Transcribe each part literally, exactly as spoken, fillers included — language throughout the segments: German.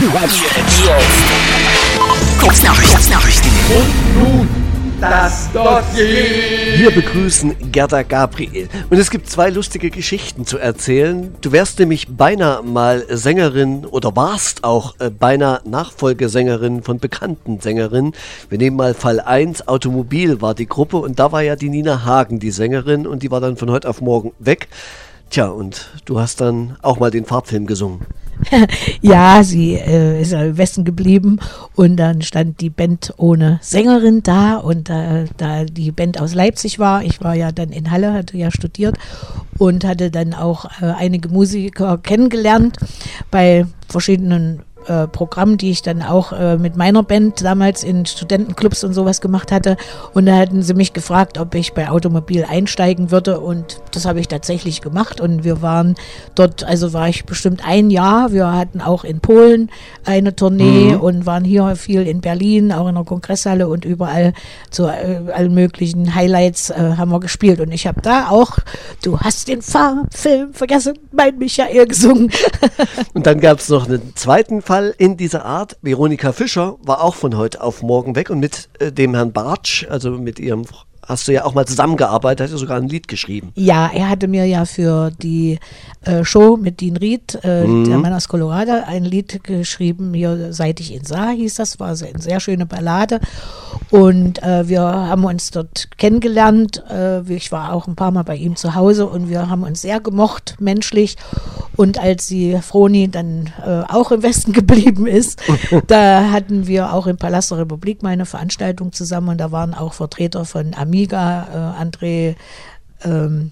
Kurznachrichten. Und nun das Dossier. Wir begrüßen Gerda Gabriel. Und es gibt zwei lustige Geschichten zu erzählen. Du wärst nämlich beinahe mal Sängerin oder warst auch äh, beinahe Nachfolgesängerin von bekannten Sängerinnen. Wir nehmen mal Fall eins, Automobil war die Gruppe und da war ja die Nina Hagen die Sängerin und die war dann von heute auf morgen weg. Tja, und du hast dann auch mal den Farbfilm gesungen. Ja, sie äh, ist im Westen geblieben und dann stand die Band ohne Sängerin da und äh, da die Band aus Leipzig war, ich war ja dann in Halle, hatte ja studiert und hatte dann auch äh, einige Musiker kennengelernt bei verschiedenen äh, Programmen, die ich dann auch äh, mit meiner Band damals in Studentenclubs und sowas gemacht hatte und da hatten sie mich gefragt, ob ich bei Automobil einsteigen würde und das habe ich tatsächlich gemacht und wir waren dort, also war ich bestimmt ein Jahr, wir hatten auch in Polen eine Tournee mhm. und waren hier viel in Berlin, auch in der Kongresshalle und überall zu äh, allen möglichen Highlights äh, haben wir gespielt und ich habe da auch, du hast den Farbfilm vergessen, mein Michael gesungen. Und dann gab es noch einen zweiten Fall in dieser Art. Veronika Fischer war auch von heute auf morgen weg und mit äh, dem Herrn Bartsch, also mit ihrem, hast du ja auch mal zusammengearbeitet, hast du sogar ein Lied geschrieben. Ja, er hatte mir ja für die äh, Show mit Dean Reed, äh, mhm. der Mann aus Colorado, ein Lied geschrieben, hier Seit ich ihn sah, hieß das, war eine sehr schöne Ballade und äh, wir haben uns dort kennengelernt, äh, ich war auch ein paar Mal bei ihm zu Hause und wir haben uns sehr gemocht, menschlich und als die Froni dann äh, auch im Westen geblieben ist, da hatten wir auch im Palast der Republik mal eine Veranstaltung zusammen und da waren auch Vertreter von Amiga, äh, André ähm,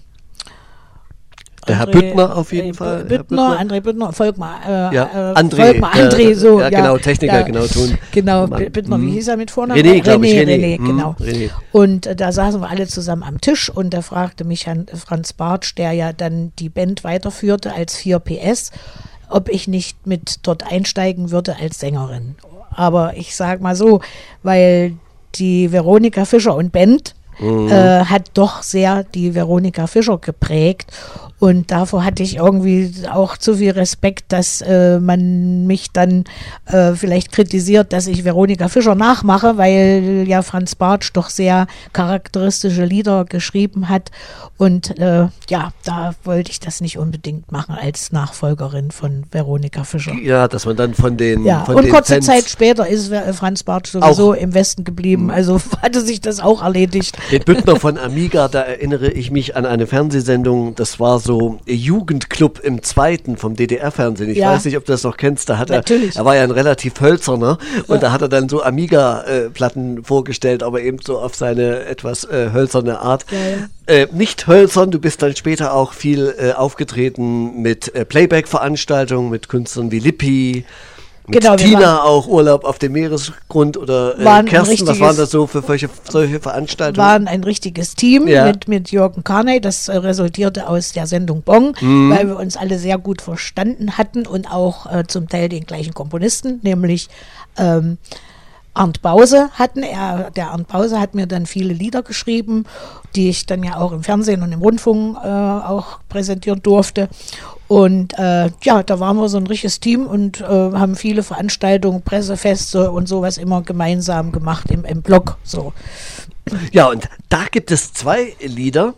Der Herr André, Büttner auf jeden äh, Fall. Büttner, André Büttner, Volkmar. Äh, ja, äh, André. Volkmar, André, äh, so. Ja, ja, genau, Techniker, ja, genau, tun. Genau, Mann. Büttner, wie hm. hieß er mit Vornamen? René, glaube ich, René, René. René, genau. Hm, René. Und äh, da saßen wir alle zusammen am Tisch und da fragte mich Herrn Franz Bartsch, der ja dann die Band weiterführte als vier P S, ob ich nicht mit dort einsteigen würde als Sängerin. Aber ich sag mal so, weil die Veronika Fischer und Band Mhm. Äh, hat doch sehr die Veronika Fischer geprägt und davor hatte ich irgendwie auch zu viel Respekt, dass äh, man mich dann äh, vielleicht kritisiert, dass ich Veronika Fischer nachmache, weil ja Franz Bartsch doch sehr charakteristische Lieder geschrieben hat und äh, ja, da wollte ich das nicht unbedingt machen als Nachfolgerin von Veronika Fischer. Ja, dass man dann von den Ja, von und den kurze Fans Zeit später ist Franz Bartsch sowieso auch im Westen geblieben, also hatte sich das auch erledigt. Den Büttner von Amiga, da erinnere ich mich an eine Fernsehsendung, das war so Jugendclub im Zweiten vom D D R-Fernsehen. Ich Ja. weiß nicht, ob du das noch kennst. Da hat er, Natürlich. er war ja ein relativ hölzerner und Ja. da hat er dann so Amiga-Platten vorgestellt, aber eben so auf seine etwas äh, hölzerne Art. Ja, ja. Äh, nicht hölzern, du bist dann später auch viel äh, aufgetreten mit äh, Playback-Veranstaltungen, mit Künstlern wie Lippi. Mit Genau, wir Tina waren- auch Urlaub auf dem Meeresgrund oder äh, Waren ein Kerstin, was richtiges- waren das so für solche, solche Veranstaltungen? Waren ein richtiges Team Ja. mit, mit Jürgen Karney. Das äh, resultierte aus der Sendung Bong, Mhm. weil wir uns alle sehr gut verstanden hatten und auch äh, zum Teil den gleichen Komponisten, nämlich ähm, Arndt Bause hatten. Er, der Arndt Bause hat mir dann viele Lieder geschrieben, die ich dann ja auch im Fernsehen und im Rundfunk äh, auch präsentieren durfte. Und äh, ja, da waren wir so ein richtiges Team und äh, haben viele Veranstaltungen, Pressefeste und sowas immer gemeinsam gemacht im, im Blog. So. Ja, und da gibt es zwei Lieder,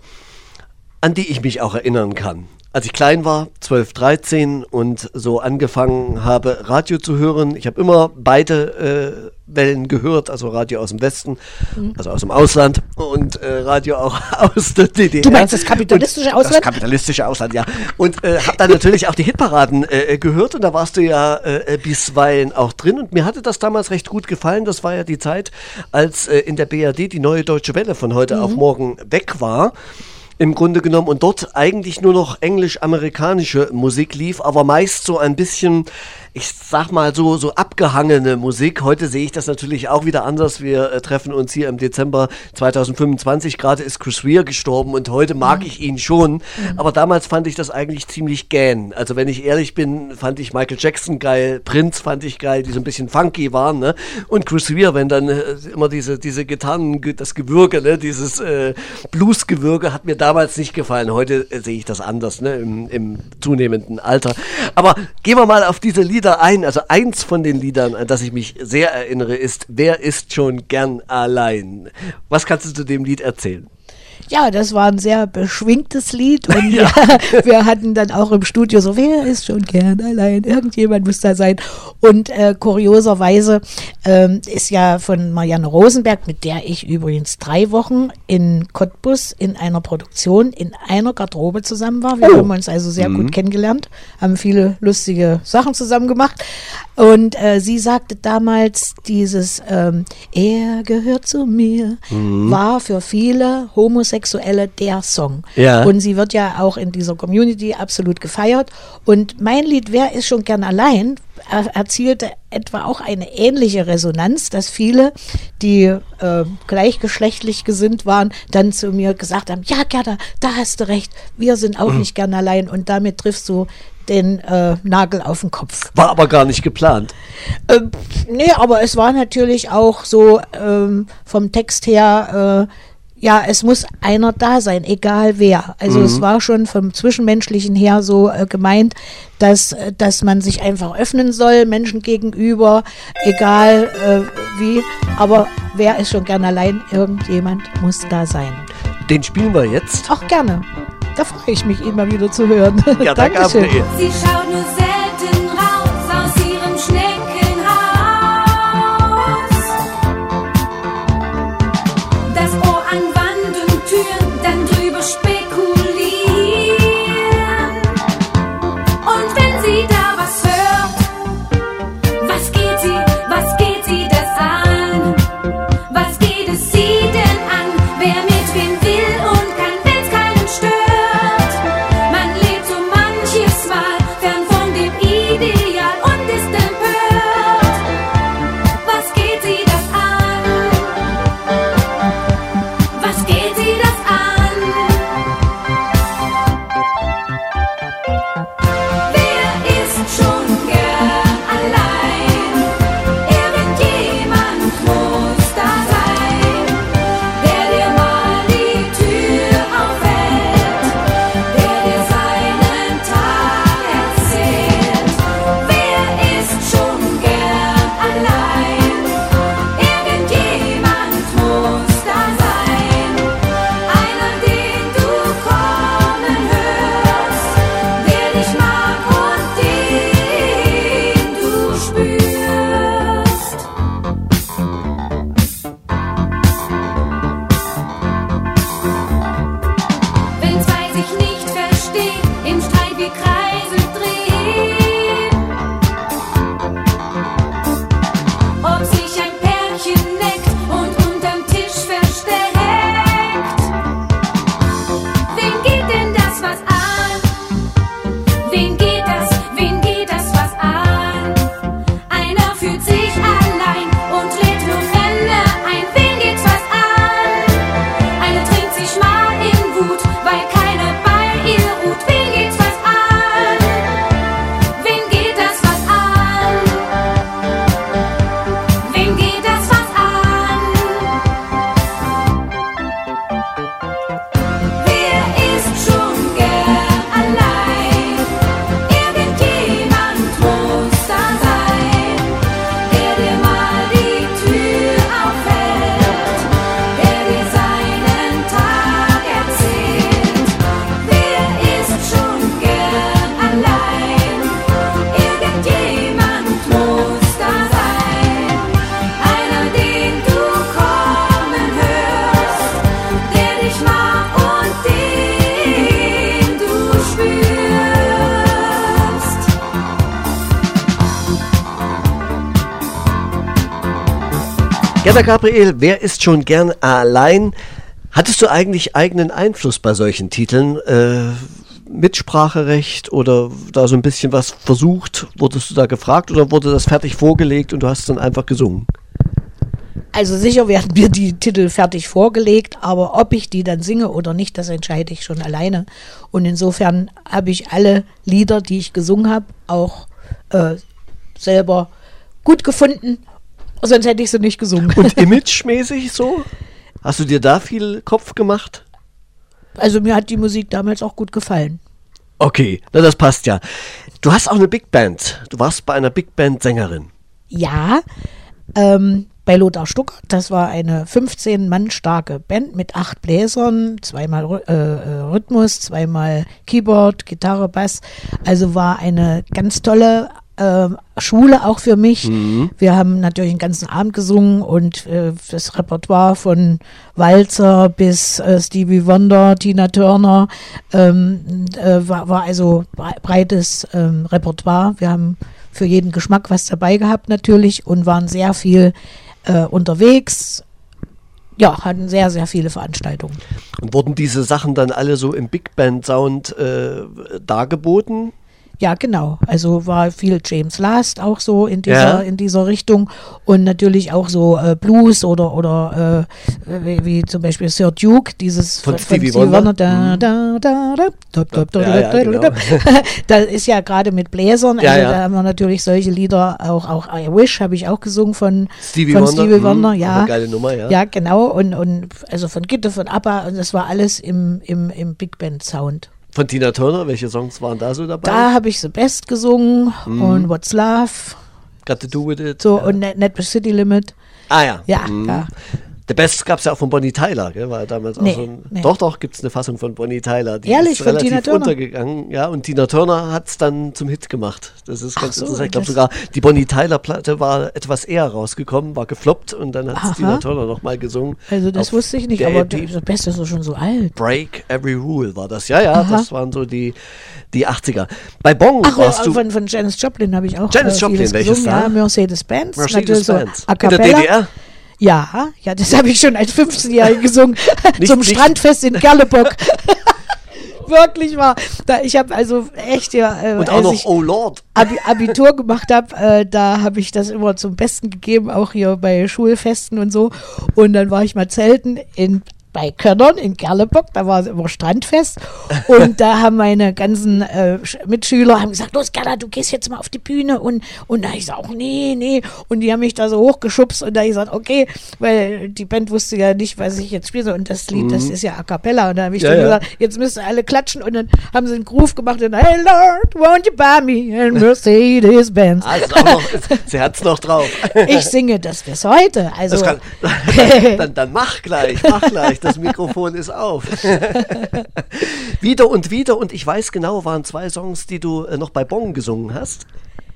an die ich mich auch erinnern kann. Als ich klein war, zwölf, dreizehn und so angefangen habe, Radio zu hören, ich habe immer beide äh, Wellen gehört, also Radio aus dem Westen, mhm. also aus dem Ausland und äh, Radio auch aus der D D R. Du meinst das kapitalistische und Ausland? Das kapitalistische Ausland, ja. Und äh, habe dann natürlich auch die Hitparaden äh, gehört und da warst du ja äh, bisweilen auch drin und mir hatte das damals recht gut gefallen. Das war ja die Zeit, als äh, in der B R D die Neue Deutsche Welle von heute mhm. auf morgen weg war. Im Grunde genommen und dort eigentlich nur noch englisch-amerikanische Musik lief, aber meist so ein bisschen, ich sag mal so, so abgehangene Musik. Heute sehe ich das natürlich auch wieder anders. Wir äh, treffen uns hier im Dezember zweitausendfünfundzwanzig. Gerade ist Chris Rea gestorben und heute mag mhm. ich ihn schon. Mhm. Aber damals fand ich das eigentlich ziemlich gähn. Also wenn ich ehrlich bin, fand ich Michael Jackson geil, Prince fand ich geil, die so ein bisschen funky waren, ne? Und Chris Rea, wenn dann äh, immer diese, diese Gitarren, das Gewürge, ne? Dieses äh, Bluesgewürge hat mir damals nicht gefallen. Heute äh, sehe ich das anders, ne? Im, im zunehmenden Alter. Aber gehen wir mal auf diese Lieder Lieder ein. Also eins von den Liedern, an das ich mich sehr erinnere, ist Wer ist schon gern allein? Was kannst du zu dem Lied erzählen? Ja, das war ein sehr beschwingtes Lied und Ja. wir, wir hatten dann auch im Studio so, wer ist schon gern allein, irgendjemand muss da sein. Und äh, kurioserweise ähm, ist ja von Marianne Rosenberg, mit der ich übrigens drei Wochen in Cottbus in einer Produktion in einer Garderobe zusammen war. Wir Oh. haben uns also sehr gut kennengelernt, haben viele lustige Sachen zusammen gemacht. Und äh, sie sagte damals, dieses ähm, Er gehört zu mir, war für viele Homosexuelle der Song. Ja. Und sie wird ja auch in dieser Community absolut gefeiert. Und mein Lied Wer ist schon gern allein er erzielte etwa auch eine ähnliche Resonanz, dass viele, die äh, gleichgeschlechtlich gesinnt waren, dann zu mir gesagt haben, ja Gerda, da hast du recht, wir sind auch nicht gern allein. Und damit triffst du den äh, Nagel auf den Kopf. War aber gar nicht geplant. Ähm, nee, aber es war natürlich auch so ähm, vom Text her, äh, ja, es muss einer da sein, egal wer. Also Mhm. es war schon vom Zwischenmenschlichen her so äh, gemeint, dass, äh, dass man sich einfach öffnen soll, Menschen gegenüber, egal äh, wie. Aber wer ist schon gern allein? Irgendjemand muss da sein. Den spielen wir jetzt. Auch gerne. Da freue ich mich, ihn mal wieder zu hören. Ja, danke, Dankeschön. Gabriel. Sie schaut nur selten raus aus ihrem Schneckenhaus. Das Ohr an Wand und Türen, dann drüber spekulieren. Und wenn sie da was hört, was geht sie, was geht sie das an? Was geht es sie denn an? Wer mit wem will und kann, wenn's keinen stört? Man lebt so manches Mal fern von dem Ideal und ist empört. Was geht sie das an? Was geht sie das an? Wer ist schon gern allein? Irgendjemand muss da sein, der dir mal die Tür aufhält, der dir seinen Tag erzählt. Wer ist schon gern allein? Irgendjemand muss da sein, einer, den du kommen hörst, der dich mag und den du spürst. Wenn zwei sich nicht verstehen, im Streit wie Kreise drehen, ob sich ein Pärchen neckt und unterm Tisch versteckt. Wen geht denn das was an? Wen geht das, wen geht das was an? Einer fühlt sich allein und lädt nur Männer ein. Wen geht's was an? Eine trinkt sich mal in Wut, weil keiner bei ihr ruht. Wen geht's was an? Wen geht das was an? Wen geht das was an? Wer ist schon gern allein? Irgendjemand muss da sein, der dir mal die Tür aufhält, der dir seinen Tag erzählt. Wer ist schon gern allein? Irgendjemand muss da sein, einer, den du kommen hörst, der dich mag und den du spürst. Gerda Gabriel, wer ist schon gern allein? Hattest du eigentlich eigenen Einfluss bei solchen Titeln? Äh, Mitspracherecht oder da so ein bisschen was versucht? Wurdest du da gefragt oder wurde das fertig vorgelegt und du hast dann einfach gesungen? Also sicher werden mir die Titel fertig vorgelegt, aber ob ich die dann singe oder nicht, das entscheide ich schon alleine. Und insofern habe ich alle Lieder, die ich gesungen habe, auch äh, selber gut gefunden. Sonst hätte ich sie nicht gesungen. Und imagemäßig so? Hast du dir da viel Kopf gemacht? Also mir hat die Musik damals auch gut gefallen. Okay, na das passt ja. Du hast auch eine Big Band. Du warst bei einer Big Band Sängerin. Ja, ähm, bei Lothar Stuckert. Das war eine fünfzehn Mann starke Band mit acht Bläsern, zweimal äh, Rhythmus, zweimal Keyboard, Gitarre, Bass. Also war eine ganz tolle äh, Schule auch für mich. Mhm. Wir haben natürlich den ganzen Abend gesungen und äh, das Repertoire von Walzer bis äh, Stevie Wonder, Tina Turner ähm, äh, war, war also breites ähm, Repertoire. Wir haben für jeden Geschmack was dabei gehabt natürlich und waren sehr viel äh, unterwegs. Ja, hatten sehr, sehr viele Veranstaltungen. Und wurden diese Sachen dann alle so im Big Band Sound äh, dargeboten? Ja, genau. Also war viel James Last auch so in dieser, ja. in dieser Richtung und natürlich auch so äh, Blues oder, oder äh, wie, wie zum Beispiel Sir Duke, dieses von, von Stevie Wonder. Da, da, da, da, da, da, da, ja, ja, genau. Da ist ja gerade mit Bläsern, also ja, ja. da haben wir natürlich solche Lieder, auch, auch I Wish habe ich auch gesungen von Stevie von Wonder, Stevie Wonder mhm. ja. Geile Nummer, ja. Ja, genau. Und, und also von Gitte, von ABBA und das war alles im, im, im Big Band Sound. Von Tina Turner, welche Songs waren da so dabei? Da habe ich The Best gesungen mm. und What's Love. Got to Do With It. So, ja. und Net, Net City Limit. Ah ja. Ja, mm. ja. The Best gab es ja auch von Bonnie Tyler, gell? War damals nee, auch so ein, nee. Doch, doch, gibt es eine Fassung von Bonnie Tyler. Die Ehrlich, ist von relativ Tina Turner? untergegangen. Ja, und Tina Turner hat es dann zum Hit gemacht. Das ist ganz so, interessant. Ich glaube sogar, die Bonnie Tyler-Platte war etwas eher rausgekommen, war gefloppt und dann hat Tina Turner nochmal gesungen. Also das wusste ich nicht, aber das Beste ist schon so alt. Break Every Rule war das. Ja, ja, Aha. das waren so die, die achtziger. Bei Bong Ach, warst ja, du... Von, von Janis Joplin habe ich auch Janis äh, Joplin, vieles welches gesungen. da? Ja, Mercedes-Benz. Mercedes-Benz. So in der D D R? Ja, ja, das habe ich schon als fünfzehnjährige gesungen nicht, zum nicht. Strandfest in Gerleburg. Wirklich wahr. Da, ich habe also echt ja, äh, und auch als noch ich Oh Lord Abi, Abitur gemacht habe, äh, da habe ich das immer zum Besten gegeben, auch hier bei Schulfesten und so. Und dann war ich mal zelten in bei Könnern in Gerleburg, da war es immer Strandfest und da haben meine ganzen äh, Mitschüler haben gesagt, los Gerda, du gehst jetzt mal auf die Bühne und, und da habe ich gesagt, nee, nee und die haben mich da so hochgeschubst und da habe ich gesagt, okay, weil die Band wusste ja nicht, was ich jetzt spiele und das Lied, mhm. das ist ja a cappella und da habe ich ja, dann ja. gesagt, jetzt müssen alle klatschen und dann haben sie einen Groove gemacht und hey Lord, won't you buy me a Mercedes-Benz. Also auch noch, sie hat es noch drauf. Ich singe das bis heute, also das kann, dann, dann mach gleich, mach gleich. Das Mikrofon ist auf. Wieder und wieder, und ich weiß genau, waren zwei Songs, die du äh, noch bei Bong gesungen hast.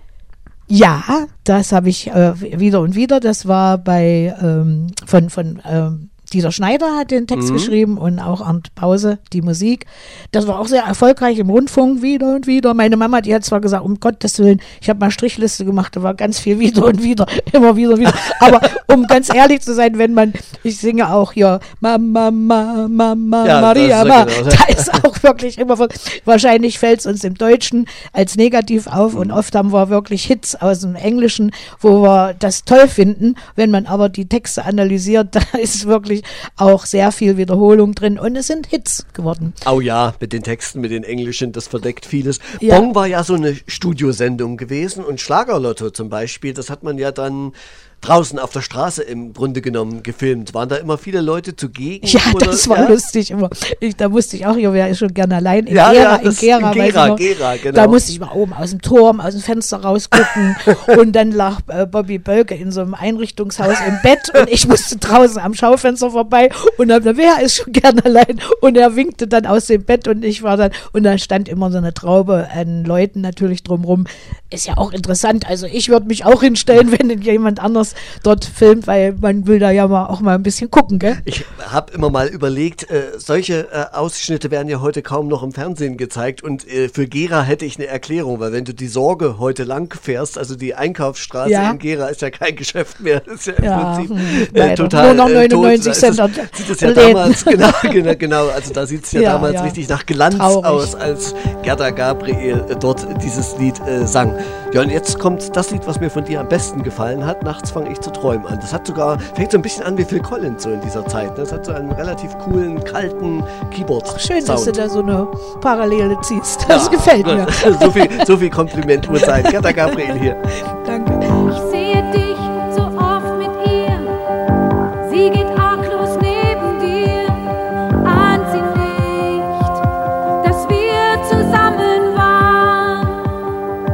Ja, das habe ich äh, wieder und wieder. Das war bei ähm, von, von ähm, Dieter Schneider hat den Text mhm. geschrieben und auch Arndt Pause die Musik. Das war auch sehr erfolgreich im Rundfunk, wieder und wieder. Meine Mama, die hat zwar gesagt, um Gottes Willen, ich habe mal Strichliste gemacht, da war ganz viel wieder und wieder, immer wieder und wieder. Aber um ganz ehrlich zu sein, wenn man, ich singe auch hier Mama, Mama, Mama, ja, Maria, Ma, genau. Da ist auch wirklich immer von, wahrscheinlich fällt es uns im Deutschen als negativ auf mhm. und oft haben wir wirklich Hits aus dem Englischen, wo wir das toll finden. Wenn man aber die Texte analysiert, da ist es wirklich auch sehr viel Wiederholung drin und es sind Hits geworden. Oh ja, mit den Texten, mit den Englischen, das verdeckt vieles. Ja. Bong war ja so eine Studiosendung gewesen und Schlagerlotto zum Beispiel, das hat man ja dann draußen auf der Straße im Grunde genommen gefilmt. Waren da immer viele Leute zugegen? Ja, oder? das war ja? lustig immer. Ich, da musste ich auch, ich wäre schon gerne allein in ja, Gera, ja, in Gera, in Gera, Gera genau. Da musste ich mal oben aus dem Turm, aus dem Fenster rausgucken und dann lag äh, Bobby Bölke in so einem Einrichtungshaus im Bett und ich musste draußen am Schaufenster vorbei und dann, wer ist schon gerne allein? Und er winkte dann aus dem Bett und ich war dann, und da stand immer so eine Traube an Leuten natürlich drumrum. Ist ja auch interessant, also ich würde mich auch hinstellen, wenn jemand anders dort filmt, weil man will da ja mal auch mal ein bisschen gucken, gell? Ich habe immer mal überlegt, äh, solche äh, Ausschnitte werden ja heute kaum noch im Fernsehen gezeigt und äh, für Gera hätte ich eine Erklärung, weil wenn du die Sorge heute lang fährst, also die Einkaufsstraße ja. in Gera ist ja kein Geschäft mehr, das ist ja im ja, Prinzip hm, äh, total nur noch neunundneunzig tot. Cent. Da ist es, sieht es ja damals, genau, genau, genau, also da sieht es ja, ja damals ja. richtig nach Glanz Traurig. aus, als Gerda Gabriel äh, dort dieses Lied äh, sang. Ja, und jetzt kommt das Lied, was mir von dir am besten gefallen hat, Nachts fange ich zu träumen an. Das hat sogar, fängt so ein bisschen an wie Phil Collins so in dieser Zeit. Das hat so einen relativ coolen, kalten Keyboard-Sound. Schön, dass du da so eine Parallele ziehst. Das ja, gefällt mir. so, viel, so viel Kompliment muss sein. Gerda Gabriel hier. Danke. Ich sehe dich so oft mit ihr. Sie geht arglos neben dir. Ahnt sie nicht, dass wir zusammen waren.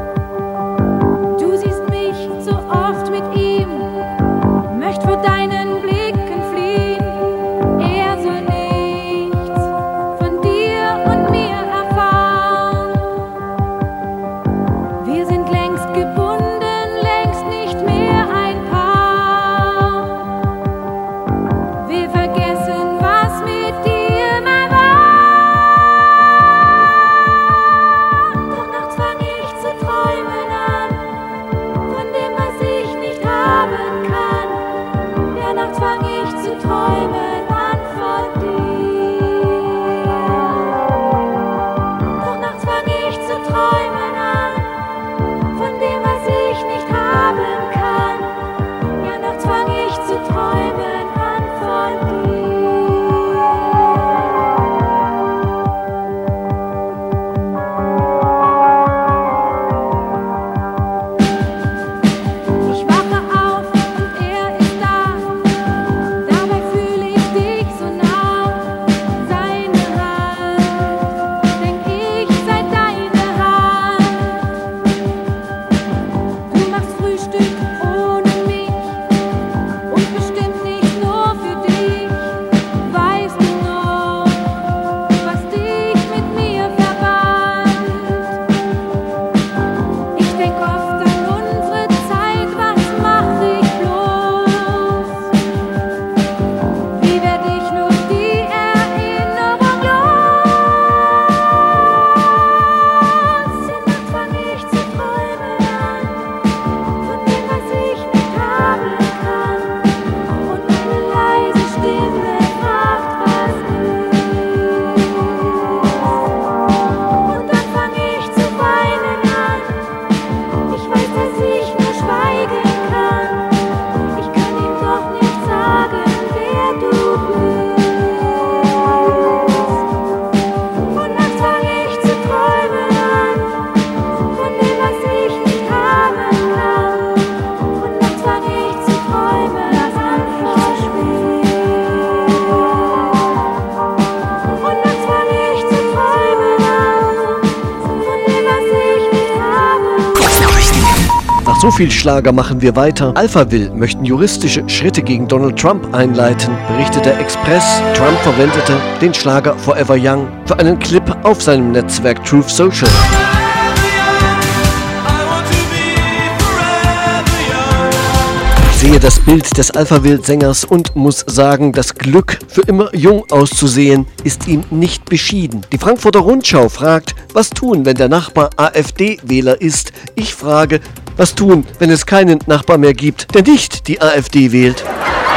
So viel Schlager machen wir weiter. Alphaville möchten juristische Schritte gegen Donald Trump einleiten, berichtet der Express. Trump verwendete den Schlager Forever Young für einen Clip auf seinem Netzwerk Truth Social. Ich sehe das Bild des Alphaville-Sängers und muss sagen, das Glück, für immer jung auszusehen, ist ihm nicht beschieden. Die Frankfurter Rundschau fragt, was tun, wenn der Nachbar AfD-Wähler ist? Ich frage, was tun, wenn es keinen Nachbar mehr gibt, der nicht die AfD wählt?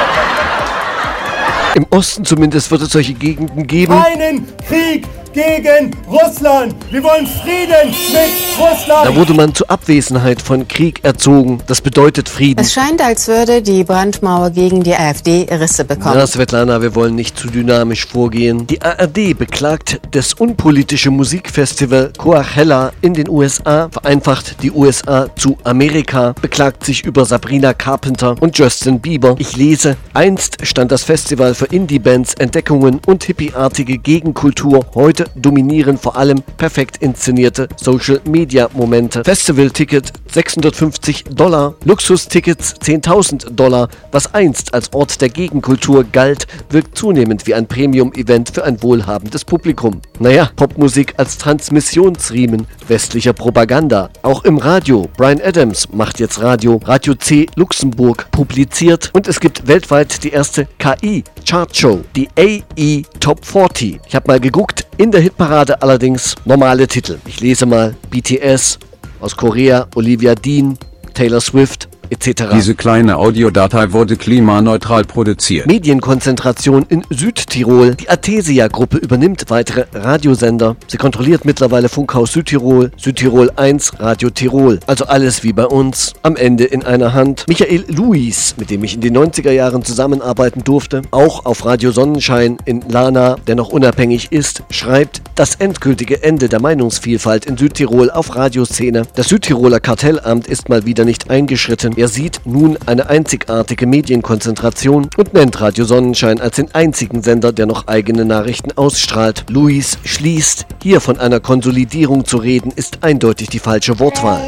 Im Osten zumindest wird es solche Gegenden geben. Keinen Krieg gegen Russland. Wir wollen Frieden mit Russland. Da wurde man zur Abwesenheit von Krieg erzogen. Das bedeutet Frieden. Es scheint, als würde die Brandmauer gegen die AfD Risse bekommen. Na, Svetlana, wir wollen nicht zu dynamisch vorgehen. Die A R D beklagt das unpolitische Musikfestival Coachella in den U S A, vereinfacht die U S A zu Amerika, beklagt sich über Sabrina Carpenter und Justin Bieber. Ich lese, einst stand das Festival für Indie-Bands, Entdeckungen und hippieartige Gegenkultur. Heute dominieren vor allem perfekt inszenierte Social-Media-Momente. Festival-Ticket sechshundertfünfzig Dollar, Luxustickets zehntausend Dollar. Was einst als Ort der Gegenkultur galt, wirkt zunehmend wie ein Premium-Event für ein wohlhabendes Publikum. Naja, Popmusik als Transmissionsriemen westlicher Propaganda. Auch im Radio. Bryan Adams macht jetzt Radio. Radio C Luxemburg publiziert. Und es gibt weltweit die erste K I-Chartshow, die A E Top vierzig. Ich habe mal geguckt, in der Hitparade allerdings normale Titel. Ich lese mal B T S, aus Korea Olivia Dean, Taylor Swift et cetera. Diese kleine Audiodatei wurde klimaneutral produziert. Medienkonzentration in Südtirol. Die Athesia-Gruppe übernimmt weitere Radiosender. Sie kontrolliert mittlerweile Funkhaus Südtirol, Südtirol eins, Radio Tirol. Also alles wie bei uns. Am Ende in einer Hand. Michael Luis, mit dem ich in den neunziger Jahren zusammenarbeiten durfte, auch auf Radio Sonnenschein in Lana, der noch unabhängig ist, schreibt, das endgültige Ende der Meinungsvielfalt in Südtirol auf Radioszene. Das Südtiroler Kartellamt ist mal wieder nicht eingeschritten. Er sieht nun eine einzigartige Medienkonzentration und nennt Radio Sonnenschein als den einzigen Sender, der noch eigene Nachrichten ausstrahlt. Luis schließt, hier von einer Konsolidierung zu reden, ist eindeutig die falsche Wortwahl.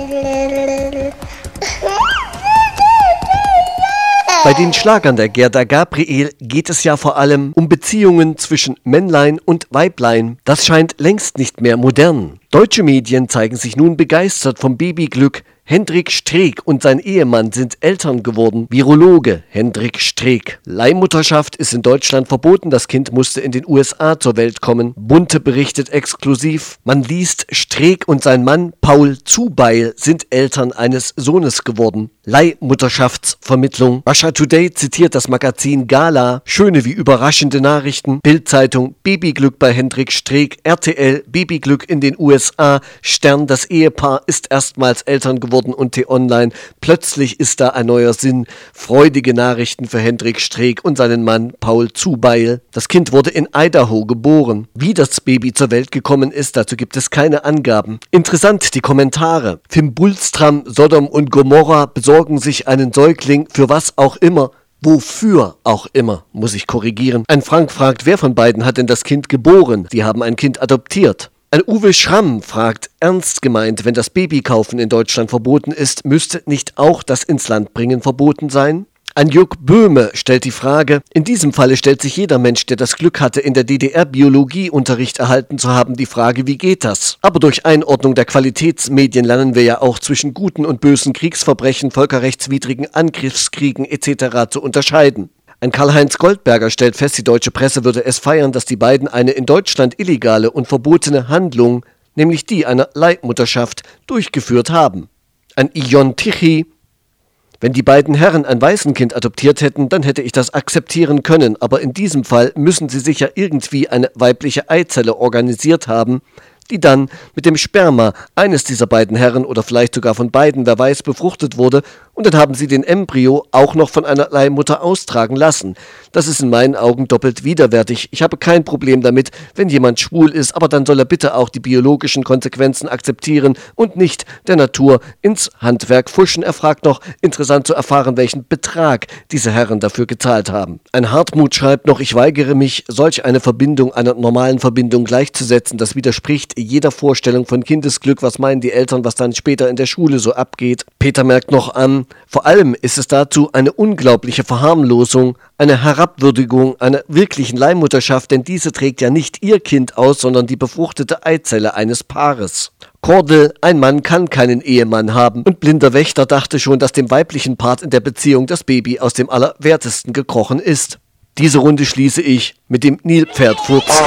Bei den Schlagern der Gerda Gabriel geht es ja vor allem um Beziehungen zwischen Männlein und Weiblein. Das scheint längst nicht mehr modern. Deutsche Medien zeigen sich nun begeistert vom Babyglück. Hendrik Streeck und sein Ehemann sind Eltern geworden. Virologe Hendrik Streeck. Leihmutterschaft ist in Deutschland verboten. Das Kind musste in den U S A zur Welt kommen. Bunte berichtet exklusiv. Man liest, Streeck und sein Mann Paul Zubeil sind Eltern eines Sohnes geworden. Leihmutterschaftsvermittlung. Russia Today zitiert das Magazin Gala. Schöne wie überraschende Nachrichten. Bild-Zeitung, Babyglück bei Hendrik Streeck. R T L, Babyglück in den U S A. Stern, das Ehepaar ist erstmals Eltern geworden. Und T-Online. Plötzlich ist da ein neuer Sinn. Freudige Nachrichten für Hendrik Streeck und seinen Mann Paul Zubeil. Das Kind wurde in Idaho geboren. Wie das Baby zur Welt gekommen ist, dazu gibt es keine Angaben. Interessant die Kommentare. Fimbulstram, Sodom und Gomorra besorgen sich einen Säugling für was auch immer. Wofür auch immer, muss ich korrigieren. Ein Frank fragt, wer von beiden hat denn das Kind geboren? Sie haben ein Kind adoptiert. Ein Uwe Schramm fragt, ernst gemeint, wenn das Babykaufen in Deutschland verboten ist, müsste nicht auch das ins Land bringen verboten sein? Ein Jörg Böhme stellt die Frage, in diesem Falle stellt sich jeder Mensch, der das Glück hatte, in der D D R Biologieunterricht erhalten zu haben, die Frage, wie geht das? Aber durch Einordnung der Qualitätsmedien lernen wir ja auch zwischen guten und bösen Kriegsverbrechen, völkerrechtswidrigen Angriffskriegen et cetera zu unterscheiden. Ein Karl-Heinz Goldberger stellt fest, die deutsche Presse würde es feiern, dass die beiden eine in Deutschland illegale und verbotene Handlung, nämlich die einer Leihmutterschaft, durchgeführt haben. Ein Ion Tichy: Wenn die beiden Herren ein Waisenkind adoptiert hätten, dann hätte ich das akzeptieren können, aber in diesem Fall müssen sie sich ja irgendwie eine weibliche Eizelle organisiert haben, die dann mit dem Sperma eines dieser beiden Herren oder vielleicht sogar von beiden, wer weiß, befruchtet wurde, und dann haben sie den Embryo auch noch von einer Leihmutter austragen lassen. Das ist in meinen Augen doppelt widerwärtig. Ich habe kein Problem damit, wenn jemand schwul ist, aber dann soll er bitte auch die biologischen Konsequenzen akzeptieren und nicht der Natur ins Handwerk pfuschen. Er fragt noch, interessant zu erfahren, welchen Betrag diese Herren dafür gezahlt haben. Ein Hartmut schreibt noch, ich weigere mich, solch eine Verbindung einer normalen Verbindung gleichzusetzen. Das widerspricht jeder Vorstellung von Kindesglück. Was meinen die Eltern, was dann später in der Schule so abgeht? Peter merkt noch an, vor allem ist es dazu eine unglaubliche Verharmlosung, eine Herabwürdigung einer wirklichen Leihmutterschaft, denn diese trägt ja nicht ihr Kind aus, sondern die befruchtete Eizelle eines Paares. Kordel, ein Mann kann keinen Ehemann haben und blinder Wächter dachte schon, dass dem weiblichen Part in der Beziehung das Baby aus dem Allerwertesten gekrochen ist. Diese Runde schließe ich mit dem Nilpferdfurz.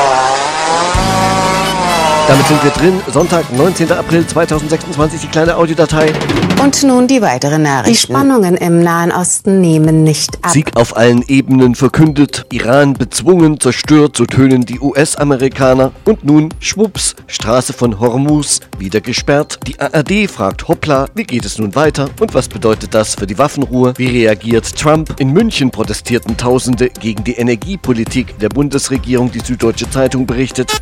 Damit sind wir drin. Sonntag, neunzehnter April zweitausendsechsundzwanzig, die kleine Audiodatei. Und nun die weitere Nachricht. Die Spannungen im Nahen Osten nehmen nicht ab. Sieg auf allen Ebenen verkündet, Iran bezwungen, zerstört, so tönen die U S-Amerikaner. Und nun, schwupps, Straße von Hormuz wieder gesperrt. Die A R D fragt, hoppla, wie geht es nun weiter? Und was bedeutet das für die Waffenruhe? Wie reagiert Trump? In München protestierten Tausende gegen die Energiepolitik der Bundesregierung, die Süddeutsche Zeitung berichtet.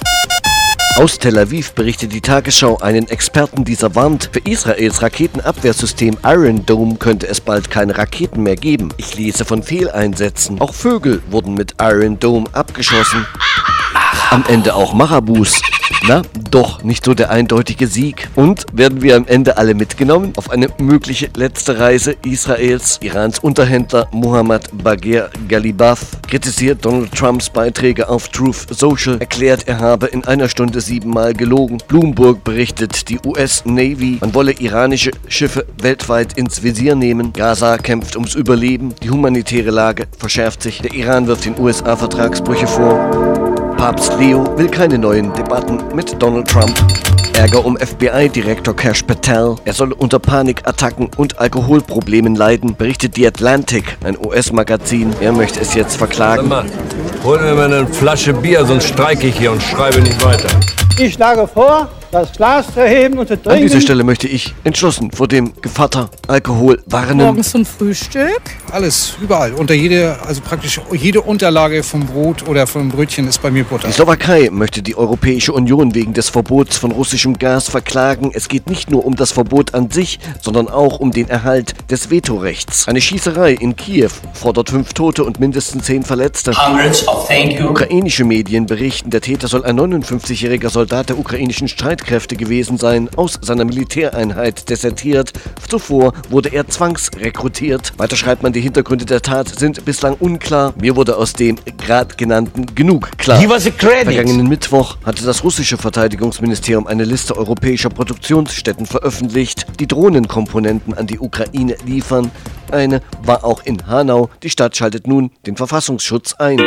Aus Tel Aviv berichtet die Tagesschau, einen Experten dieser warnt, für Israels Raketenabwehrsystem Iron Dome könnte es bald keine Raketen mehr geben. Ich lese von Fehleinsätzen. Auch Vögel wurden mit Iron Dome abgeschossen. Am Ende auch Marabus. Na, doch nicht so der eindeutige Sieg. Und werden wir am Ende alle mitgenommen auf eine mögliche letzte Reise Israels? Irans Unterhändler Mohammad Bagher Ghalibaf kritisiert Donald Trumps Beiträge auf Truth Social, erklärt, er habe in einer Stunde siebenmal gelogen. Bloomberg berichtet, die U S Navy, man wolle iranische Schiffe weltweit ins Visier nehmen. Gaza kämpft ums Überleben. Die humanitäre Lage verschärft sich. Der Iran wirft den U S A Vertragsbrüche vor. Papst Leo will keine neuen Debatten mit Donald Trump. Ärger um F B I-Direktor Kash Patel. Er soll unter Panikattacken und Alkoholproblemen leiden, berichtet The Atlantic, ein U S-Magazin. Er möchte es jetzt verklagen. Mann, hol mir mal eine Flasche Bier, sonst streike ich hier und schreibe nicht weiter. Ich schlage vor, das Glas zu erheben und zu trinken. An dieser Stelle möchte ich entschlossen vor dem Gevatter Alkohol warnen. Morgens zum Frühstück? Alles, überall. Unter jede, also praktisch jede Unterlage vom Brot oder vom Brötchen ist bei mir Butter. Die Slowakei möchte die Europäische Union wegen des Verbots von russischem Gas verklagen. Es geht nicht nur um das Verbot an sich, sondern auch um den Erhalt des Vetorechts. Eine Schießerei in Kiew fordert fünf Tote und mindestens zehn Verletzte. Ukrainische Medien berichten, der Täter soll ein neunundfünfzigjähriger Soldat der ukrainischen Streitkräfte gewesen sein, aus seiner Militäreinheit desertiert. Zuvor wurde er zwangsrekrutiert. Weiter schreibt man, die Hintergründe der Tat sind bislang unklar. Mir wurde aus dem gerade genannten genug klar. Vergangenen Mittwoch hatte das russische Verteidigungsministerium eine Liste europäischer Produktionsstätten veröffentlicht, die Drohnenkomponenten an die Ukraine liefern. Eine war auch in Hanau. Die Stadt schaltet nun den Verfassungsschutz ein.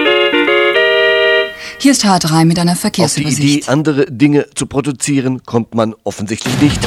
Hier ist H drei mit einer Verkehrsübersicht. Auf die Idee, andere Dinge zu produzieren, kommt man offensichtlich nicht.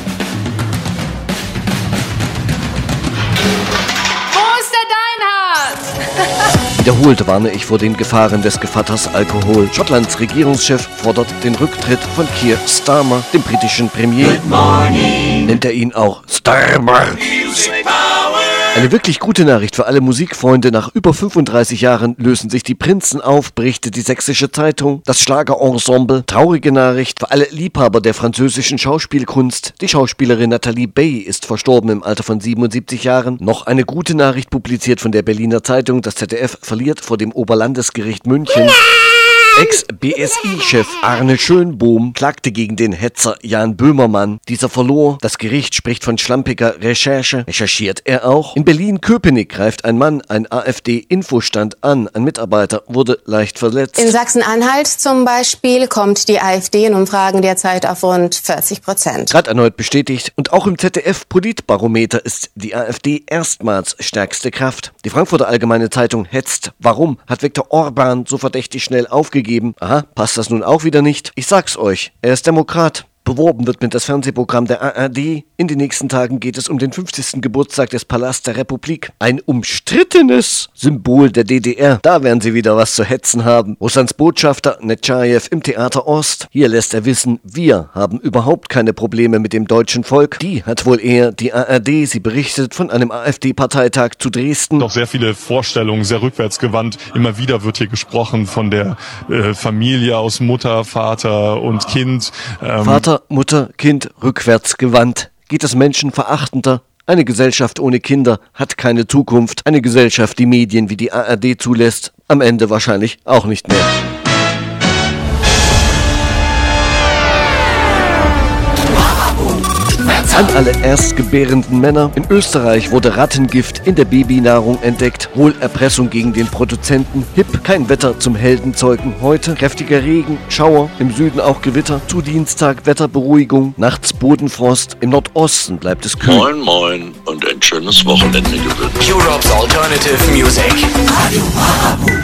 Wo ist der Deinhard? Wiederholt warne ich vor den Gefahren des Gevatters Alkohol. Schottlands Regierungschef fordert den Rücktritt von Keir Starmer, dem britischen Premier. Nennt er ihn auch Starmer. Eine wirklich gute Nachricht für alle Musikfreunde. Nach über fünfunddreißig Jahren lösen sich die Prinzen auf, berichtet die Sächsische Zeitung. Das Schlagerensemble. Traurige Nachricht für alle Liebhaber der französischen Schauspielkunst. Die Schauspielerin Nathalie Bay ist verstorben im Alter von siebenundsiebzig Jahren. Noch eine gute Nachricht publiziert von der Berliner Zeitung. Das Z D F verliert vor dem Oberlandesgericht München. Ex-B S I-Chef Arne Schönbohm klagte gegen den Hetzer Jan Böhmermann. Dieser verlor. Das Gericht spricht von schlampiger Recherche. Recherchiert er auch? In Berlin-Köpenick greift ein Mann einen AfD-Infostand an. Ein Mitarbeiter wurde leicht verletzt. In Sachsen-Anhalt zum Beispiel kommt die AfD in Umfragen derzeit auf rund vierzig Prozent. Gerade erneut bestätigt. Und auch im Z D F-Politbarometer ist die AfD erstmals stärkste Kraft. Die Frankfurter Allgemeine Zeitung hetzt. Warum hat Viktor Orban so verdächtig schnell aufgegeben? Aha, passt das nun auch wieder nicht? Ich sag's euch, er ist Demokrat. Beworben wird mit das Fernsehprogramm der A R D. In den nächsten Tagen geht es um den fünfzigsten Geburtstag des Palasts der Republik. Ein umstrittenes Symbol der D D R. Da werden sie wieder was zu hetzen haben. Russlands Botschafter Netschajew im Theater Ost. Hier lässt er wissen, wir haben überhaupt keine Probleme mit dem deutschen Volk. Die hat wohl eher die A R D. Sie berichtet von einem AfD-Parteitag zu Dresden. Noch sehr viele Vorstellungen, sehr rückwärtsgewandt. Immer wieder wird hier gesprochen von der äh, Familie aus Mutter, Vater und Kind. Ähm, Vater, Mutter, Kind, rückwärts gewandt. Geht es menschenverachtender? Eine Gesellschaft ohne Kinder hat keine Zukunft. Eine Gesellschaft, die Medien wie die A R D zulässt, am Ende wahrscheinlich auch nicht mehr. An alle erstgebärenden Männer. In Österreich wurde Rattengift in der Babynahrung entdeckt. Wohlerpressung gegen den Produzenten. Hip, kein Wetter zum Heldenzeugen. Heute kräftiger Regen, Schauer, im Süden auch Gewitter. Zu Dienstag Wetterberuhigung. Nachts Bodenfrost. Im Nordosten bleibt es kühl. Moin Moin und ein schönes Wochenende gewünscht. Europe's Alternative Music. Radio Marabu.